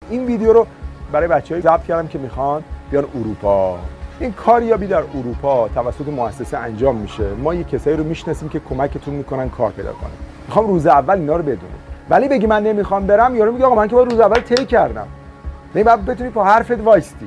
این ویدیو رو برای بچه‌ای ضبط کردم که میخوان بیان اروپا. این کاریابی در اروپا توسط مؤسسه انجام میشه. ما یک کسایی رو میشناسیم که کمکتون میکنن کار پیدا کنید. میخوام روز اول اینا رو بدونید. ولی بگی من نمیخوام برم، یارو میگه آقا من که باید روز اول طی کردم. نه بعد بتونی با حرفت وایستی.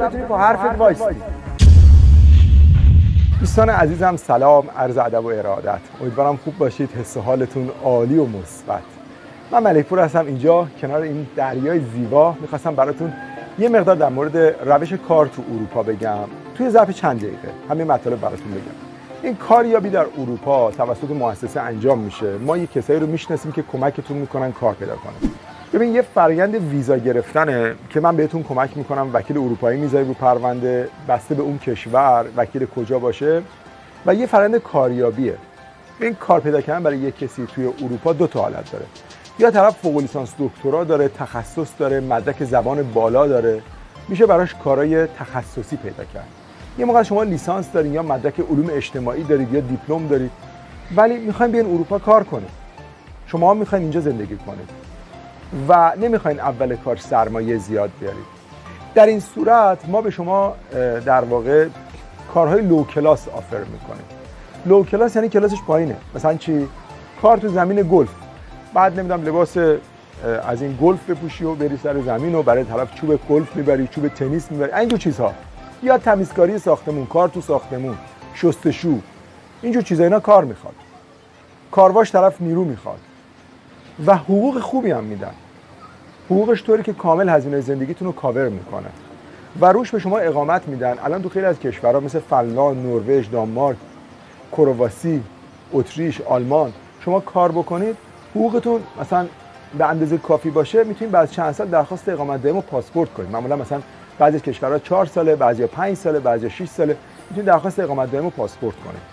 دوستان عزیزم سلام، عرض ادب و ارادت. امیدوارم خوب باشید، حس و حالتون عالی و مثبت. من ملک پور هستم، اینجا کنار این دریای زیبا میخواستم براتون یه مقدار در مورد روش کار تو اروپا بگم. توی ظرف چند دقیقه همین مطالب براتون بگم. این کاریابی در اروپا توسط مؤسسه انجام میشه. ما یک کسایی رو میشناسیم که کمکتون میکنن کار پیدا کنید. ببین یه فرآیند ویزا گرفتنه که من بهتون کمک میکنم وکیل اروپایی میذاریم رو پرونده بسته به اون کشور وکیل کجا باشه، و یه فرآیند کاریابیه. این کار پیدا کردن برای یک کسی توی اروپا دو تا حالت داره. یا طرف فوق لیسانس دکترا داره، تخصص داره، مدرک زبان بالا داره، میشه براش کارهای تخصصی پیدا کرد. یه موقع شما لیسانس دارید یا مدرک علوم اجتماعی دارید یا دیپلم دارید، ولی میخواین بیاین اروپا کار کنید. شما میخواین اینجا زندگی کنید و نمیخواین اول کار سرمایه زیاد بیارید. در این صورت ما به شما در واقع کارهای لو کلاس آفر میکنیم. لو کلاس یعنی کلاسش پایینه. مثلا چی؟ کار تو زمین گلف. بعد نمیدونم لباس از این گلف بپوشی و بری سر زمین و برای طرف چوب گلف میبری، چوب تنیس میبری، اینجور چیزها. یا تمیزکاری ساختمون، کار تو ساختمون، شستشو، اینجور چیزا اینا کار میخواد. کارواش طرف نیرو میخواد و حقوق خوبی هم میدن. حقوقش طوری که کامل هزینه زندگیتون رو کاور میکنه و روش به شما اقامت میدن. الان تو خیلی از کشورها مثل فنلاند، نروژ، دانمارک، کرواسی، اتریش، آلمان شما کار بکنید، حقوقتون مثلا به اندازه کافی باشه، میتونید بعد چند سال درخواست اقامت دائم و پاسپورت کنید. معمولا مثلا بعضی از کشورها 4 ساله، بعضیا 5 ساله، بعضیا 6 ساله میتونید درخواست اقامت دائم و پاسپورت کنید.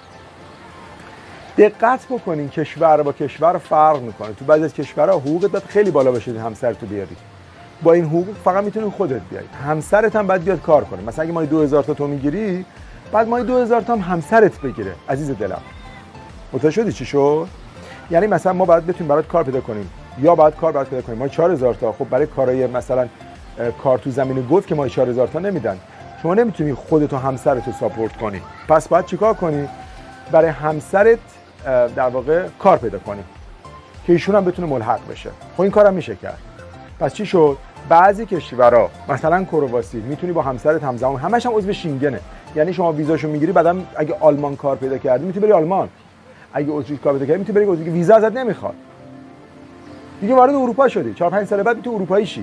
دقت بکنین کشور با کشور فرق میکنه. تو بعضی از کشورها حقوقت باید خیلی بالا باشه همسرتو بیاری. با این حقوق فقط میتونی خودت بیاری. همسرت هم باید بیاد کار کنه. مثلا اگه ماهی 2000 تا تو میگیری، بعد ماهی 2000 تا هم همسرت بگیره. عزیز دلم، متوجه شدی چی شد؟ یعنی مثلا ما باید بتونیم برات کار پیدا کنیم، یا باید کار برات پیدا کنیم. ما 4000 تا خب برای کارهای مثلا کار تو زمین گلف که ما 4000 تا نمیدن. شما نمیتونی خودت و همسرت رو ساپورت کنی. پس باید چیکار کنی؟ برای همسرت در واقع کار پیدا کنی که ایشون هم بتونه ملحق بشه. خب این کارم میشه کرد. پس چی شد؟ بعضی کشورها مثلا کرواسی میتونی با همسرت همزمان، همش هم عضو شینگنه. یعنی شما ویزاشو میگیری، بعدم اگه آلمان کار پیدا کردی میتونی بری آلمان. اگه اتریش کار پیدا کردی میتونی بری اتریش، ویزا ازت نمیخواد. دیگه وارد اروپا شدی. 4-5 سال بعد میتونی اروپایی شی.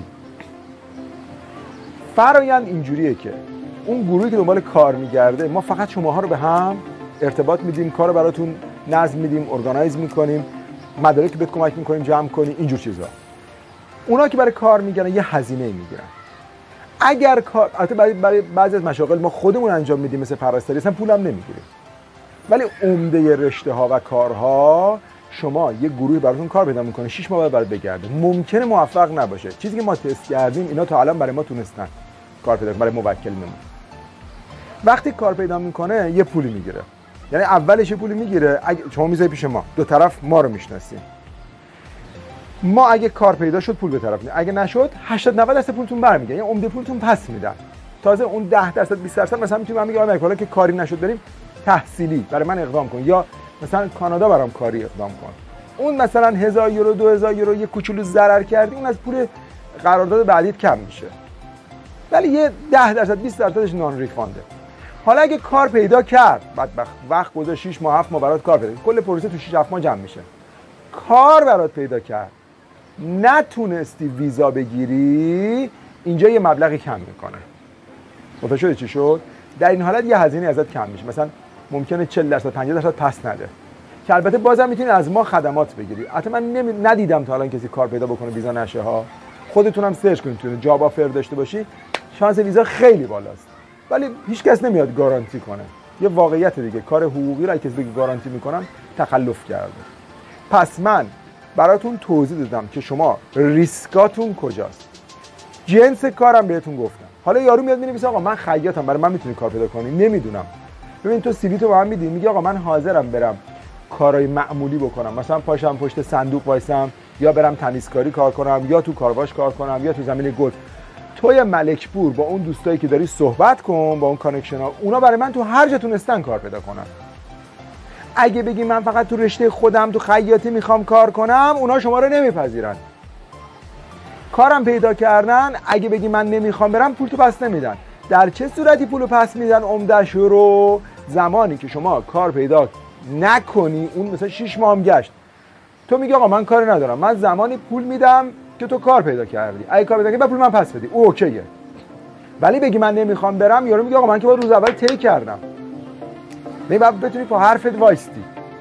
فرآیند اینجوریه که اون گروهی که دنبال کار میگرده، ما فقط شماها رو به هم ارتباط میدیم، کارو براتون نظم میدیم، ارگانایز میکنیم، مدارک بهت کمک میکنیم جمع کنی، اینجور چیزا. اونا که برای کار میگیرن یه هزینه میگیرن. اگر کار البته برای بعضی از مشاغل ما خودمون انجام میدیم، مثل پرستاری، اصلا پولم نمیگیریم. ولی عمده رشته ها و کارها شما یه گروهی براتون کار پیدا میکنه، 6 ماه بعد برات بگرده. ممکنه موفق نباشه. چیزی که ما تست کردیم اینا تا الان برای ما تونستن کار پیدا کنن، برای موکلمون. وقتی کار پیدا میکنه یه پولی میگیره. یعنی اولش یه پولی میگیره، اگه شما میذاری پیش ما، دو طرف ما رو میشناسیم. ما اگه کار پیدا شد پول به طرف میدیم، اگه نشد 80-90% پولتون برمیگرده. یعنی عمده پولتون پس میدن. تازه اون 10% 20% مثلا میتونیم من میگم حالا که کاری نشد بریم تحصیلی برای من اقدام کن، یا مثلا کانادا برام کاری اقدام کن. اون مثلا 1000 یورو 2000 یورو یه کوچولو ضرر کردی، اون از پول قرارداد بعدیت کم میشه. ولی یه 10% 20%ش نان ریفانده. حالا اگه کار پیدا کرد، بعد وقت گذاشت 6 ماه 7 ماه برات کار پیدا، کل پروسه تو 6 7 ماه جمع میشه. کار برات پیدا کرد، نتونستی ویزا بگیری، اینجا یه مبلغی کم میکنه. متوجه شدی چی شد؟ در این حالت یه هزینه ازت کم میشه. مثلا ممکنه 40% 50% پس نده، که البته بازم میتونی از ما خدمات بگیری. البته من ندیدم تا الان کسی کار پیدا بکنه ویزا نشه ها. خودتونم سرچ کنید، تو جاب آفر داشته باشی، شانس ویزا خیلی بالاست. ولی هیچ کس نمیاد گارانتی کنه. یه واقعیت دیگه، کار حقوقی رو کسی بگه گارانتی میکنم تخلف کرده. پس من براتون توضیح دادم که شما ریسکاتون کجاست. جنس کارم بهتون گفتم. حالا یارو میاد مینویسه آقا من خیاطم، برای من میتونی کار پیدا کنی؟ نمیدونم. ببین تو سی وی تو با من میدی، میگی آقا من حاضرم برم کارهای معمولی بکنم، مثلا پاشم پشت صندوق وایسم، یا برم تمیزکاری کار کنم یا تو کارواش کار کنم یا تو زمین گلف. توی ملکپور با اون دوستایی که داری صحبت کن، با اون کانکشن ها، اونا برای من تو هر جا تونستن کار پیدا کنن. اگه بگی من فقط تو رشته خودم تو خیاطی میخوام کار کنم، اونا شما رو نمیپذیرن. کارم پیدا کردن، اگه بگی من نمیخوام برم، پول تو پس نمیدن. در چه صورتی پولو پس میدن؟ عمدش رو زمانی که شما کار پیدا نکنی، اون مثلا 6 ماه هم گشت، تو میگی آقا من کاری ندارم، من زمانی پول میدم که تو کار پیدا کردی، اگه کار پیدا کردی بعد پول من پس بدی، او اوکیه. ولی بگی من نمیخوام برم، یارو میگه آقا من که باید روز اول طی کردم. بعد بتونی با حرفت وایستی.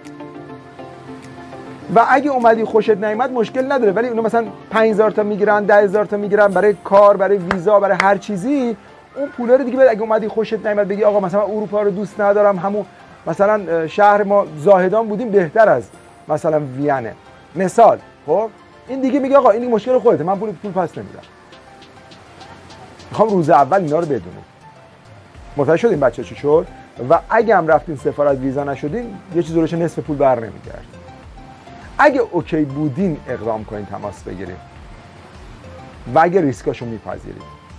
و اگه اومدی خوشت نیامد مشکل نداره، ولی اونا مثلا 5000 تا میگیرن، 10000 تا میگیرن برای کار، برای ویزا، برای هر چیزی، اون پولا رو دیگه بعد اگه اومدی خوشت نیامد بگی آقا مثلا اروپا رو دوست ندارم، همون مثلا شهر ما زاهدان بودیم بهتر از مثلا وینه مثال، خب این دیگه میگه آقا این مشکل خودته، من پول پس نمیدم. میخوام روز اول اینا رو بدونید. متوجه شدین بچه چی شد؟ و اگه هم رفتین سفارت ویزا نشدین، یه چیز روش نصف پول بر نمیگرد. اگه اوکی بودین اقدام کنین، تماس بگیرید و اگه ریسکاشو میپذیرید.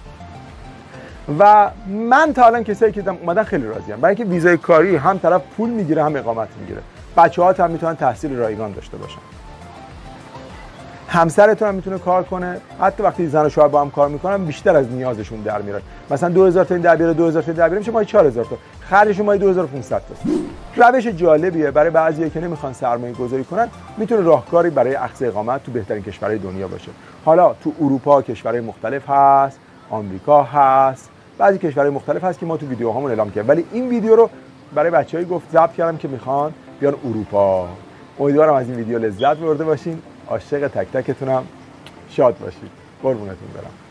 و من تا الان کسایی که اومدن خیلی راضیم، برای اینکه ویزای کاری هم طرف پول میگیره هم اقامت میگیره. بچه‌ها هم میتونن تحصیل رایگان داشته باشن. همسرتون هم میتونه کار کنه، حتی وقتی زن و شوهر با هم کار میکنن بیشتر از نیازشون در میاره. مثلا 2000 تا در بیاره، 2000 تا در بیاره میشه ماهی 4000 تا، خرجشون ماهی 2500 تا. روش جالبیه برای بعضیایی که نمیخوان سرمایه گذاری کنن، میتونه راهکاری برای اخذ اقامت تو بهترین کشورهای دنیا باشه. حالا تو اروپا کشورهای مختلف هست، آمریکا هست، بعضی کشورهای مختلف هست که ما تو ویدیوهامون اعلام کردیم، ولی این ویدیو رو برای بچه‌ای گفت ضبط کردم که میخوان بیان اروپا. امیدوارم از این ویدیو لذت برده باشین. عاشق تک تکتونم. شاد باشید. قربونتون برم.